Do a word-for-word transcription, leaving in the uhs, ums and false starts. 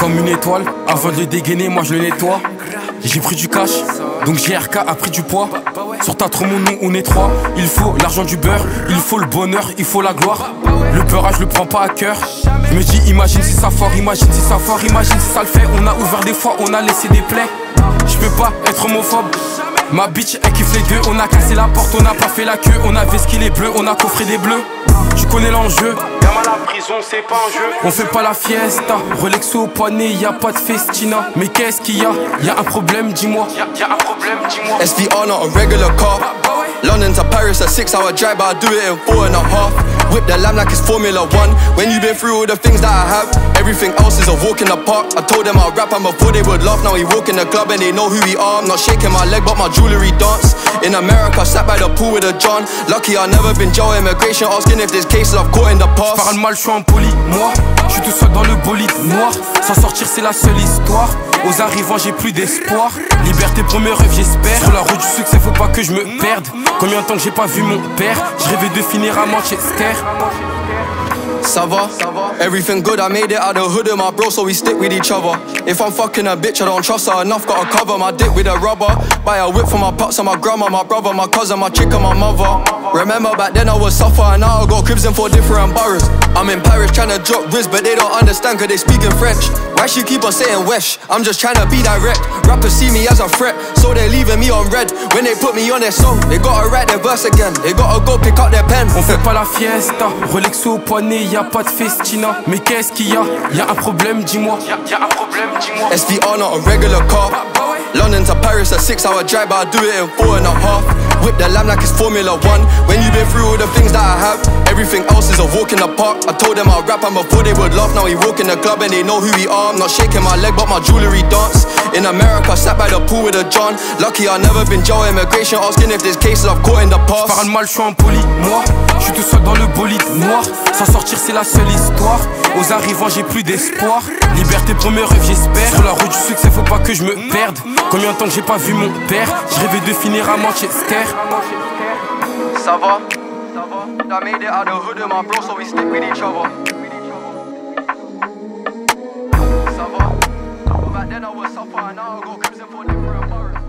comme une étoile. Avant de le dégainer, moi je le nettoie. J'ai pris du cash, donc J R K a pris du poids. Sur ta trop mon nom, on est trois. Il faut l'argent du beurre, il faut le bonheur, il faut la gloire. Le beurrage, je le prends pas à cœur. Je me dis, imagine si ça fort, imagine si ça fort, imagine si ça le fait. On a ouvert des fois, on a laissé des plaies. Je peux pas être homophobe. Ma bitch, elle kiffe les deux. On a cassé la porte, on a pas fait la queue. On a vesqué les bleus, on a coffré des bleus. Tu connais l'enjeu. Gamin à la prison, c'est pas un jeu. On fait pas la fiesta. Rolexo au poignet, y'a pas de festina. Mais qu'est-ce qu'il y a? Y'a un problème, dis-moi. Y'a, y'a un problème, dis-moi. S V R, not a regular car. London to Paris, a six hour drive, but I do it in four and a half. Whip the lamb like it's Formula One. When you been through all the things that I have, everything else is a walk in the park. I told them I'll rap and before they would laugh. Now we walk in the club and they know who we are. I'm not shaking my leg but my jewelry dance. In America, sat by the pool with a John. Lucky I never been jail, immigration asking if there's cases I've caught in the past. Parle mal, je suis en poli, moi. Je suis tout seul dans le bolide noir. S'en sortir c'est la seule histoire. Aux arrivants j'ai plus d'espoir. Liberté premier rêve j'espère. Sur la route du succès faut pas que je me perde. Combien de temps que j'ai pas vu mon père? Je rêvais de finir à Manchester. Ça va? Everything good, I made it out of hood of my bro, so we stick with each other. If I'm fucking a bitch, I don't trust her enough, gotta cover my dick with a rubber. Buy a whip for my pops and my grandma, my brother, my cousin, my chick and my mother. Remember back then I was suffer and now I got cribs in four different boroughs. I'm in Paris trying to drop riz, but they don't understand cause they speak in French. Why she keep on saying wesh? I'm just trying to be direct. Rappers see me as a threat, so they're leaving me on red. When they put me on their song, they gotta write their verse again. They gotta go pick up their pen. On fait pas la fiesta, Rolexo au poignet, y'a pas de festina. Mais qu'est-ce qu'il y a? Y'a un problème, dis-moi. Y'a, y'a un problème, dis-moi. S V R, not a regular car. London to Paris, a six hour drive, but I do it in four and a half. Whip the lamb like it's Formula One. When you been through all the things that I have, everything else is a walk in the park. I told them I'll rap and before they would laugh. Now we walk in the club and they know who we are. I'm not shaking my leg but my jewelry dance. In America, sat by the pool with a John. Lucky I never been jail, immigration asking if there's cases I've caught in the past. Parle mal, je suis en poli, moi. Je suis tout seul dans le bolide noir. S'en sortir c'est la seule histoire. Aux arrivants j'ai plus d'espoir. Liberté premier rêve j'espère. Sur la route du succès faut pas que je me perde. Combien de temps que j'ai pas vu mon père? Je rêvais de finir à Manchester. Ça va? I made it out of hood of my bro, so we stick with each other. Ça va? Back then I was suffer and now I got cribs in four different boroughs.